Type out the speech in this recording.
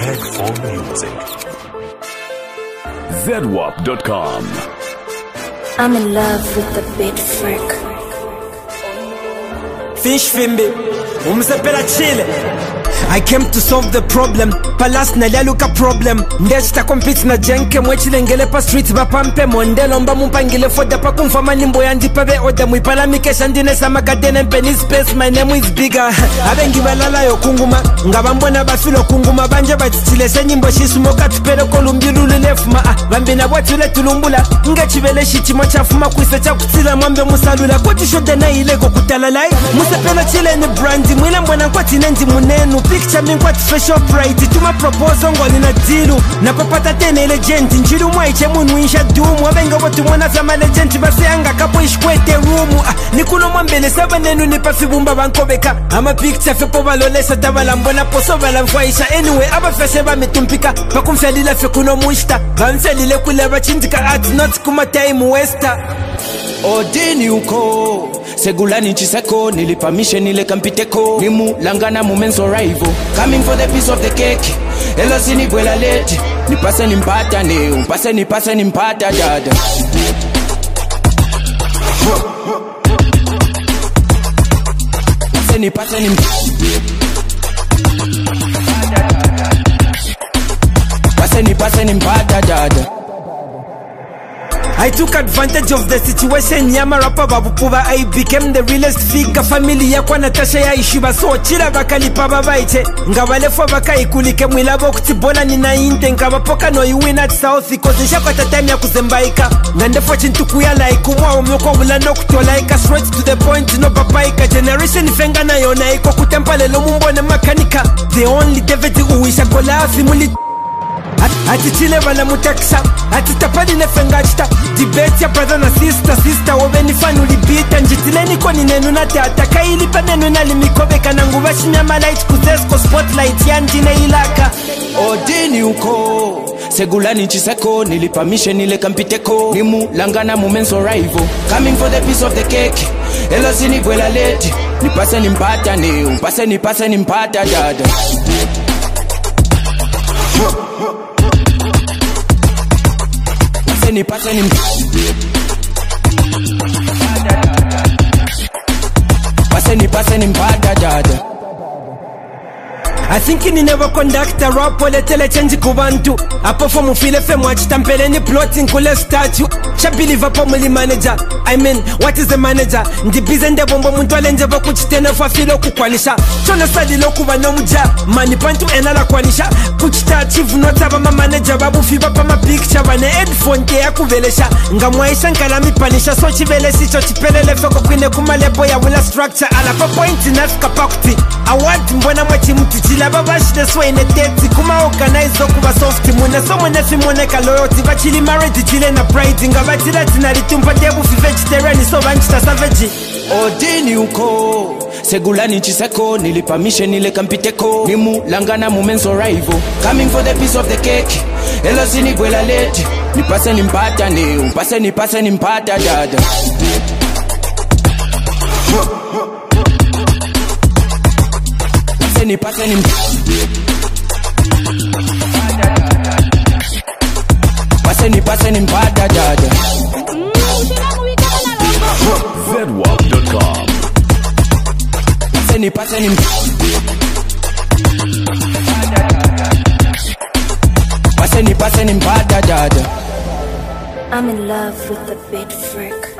Head for music. ZWAP.com. I'm in love with the bit frick. Fish Fimbi, umsepela chile. I came to solve the problem. Palas na laluka problem. Ndesta compete na jenke mwechile ngele pa street bapampe mondelo mba mumpangile foda pa kumfama nimbo yandipa be oda muipala mikesha ndine sama kadene mpeni space. My name is bigger. Abengi balala yo kunguma ngabambona bafilo kunguma banje batitile se nyimbo shisumoka tupele kolumbilulu lefuma bambina bwatule tulumbula ngechibele shitimo chafuma kwise chakutila mwambe musalula kuti shode na ileko kutalala musepela chile ni brandi mwile mbona kwati nendi munenu picture minkwati facial bright tuma proposal ngoli na dilu na papata tene legend njilu mwaiche munu insha dumu abenga watu mwana zama legend basi anga kapo ishkwete rumu nikuno mwambele saba nenu nipa fibumba bankobeka ama picture fepo balolesa tabala mbona poso bala mfwaisha anyway aba feshe ba mitumpika bakumfelile fe kuno mushta bamfelile kule bachindika at not kuma time westa Odini uko Segulani chiseko nilipamishe nile kampiteko Nimu langana momenso rival Coming for the piece of the cake Elo sini bwela leti Nipase nimpata ne Nipase nimpata dada Nipase nimpata dada I took advantage of the situation. Yama rapper babupuba. I became the realest figure. Family yakwa Natasha ya ishiba. So chila bakalipa babaite. Ngabalefo baka ikulike mwilabo kutibola nina inte. Ngabapoka no you win at South. Cause nishakwa tatime ya kuzembaika. Ngandefo chintukuya like umwa umyoko ulano kutolaika. Straight to the point no babaika. Generation ifenga na yona iko kutempale lomumbone makanika. The only David uwisha kola afimuli. Ati chile wala mutaksa Ati tapadi nefengachta Debate ya brother na sister Wabeni fanu libita Njitileni kwa ninenu na teata Kailipa nenu na limikobeka Nangubashi nyama light kuzesko spotlight Yanjine ilaka Odini uko Segulani chiseko nilipamishe nile kampiteko Nimu langana momenso rival Coming for the piece of the cake Elo sini bwela leti Nipase nimpata ne Nipase nimpata dada Nipase nimpata dada I think you never conduct a rap or tele change kubantu. Apo for mufile fe mwachitampele ni plotting kule statue. Shabili vapo muli manager. I mean, what is the manager? Ndi bizende bombo muntu alenje boku chitene fa filo kukwanisha. Chona sadi loku vano muja. Mani pantu enala kwanisha. Kuchita achieve notaba ma manager. Babu fiba pa ma picture. Bane headphone te ya kuvelesha. Nga mwaisha nkalami panisha. So chivele si cho chipelele feko kwine kumalepo ya wila structure. Ala pa point inafika pakuti. Award mbona mwachi mtu Babashi the sway ne tete kuma organize okuba soft muna so mwana fi moneka loyalty bachili married chile na pride ngabatila tina litumpa tebu fi vegetarian so banchita savage Odini uko Segulani chiseko nilipamishe nile kampiteko Nimu langana momenso rival Coming for the piece of the cake Elo sini bwela leti Nipase nimpata ne Nipase nimpata dada Nipase nimpata dada ZWAP.com. Nipase nimpata dada I'm in love with the bit frick.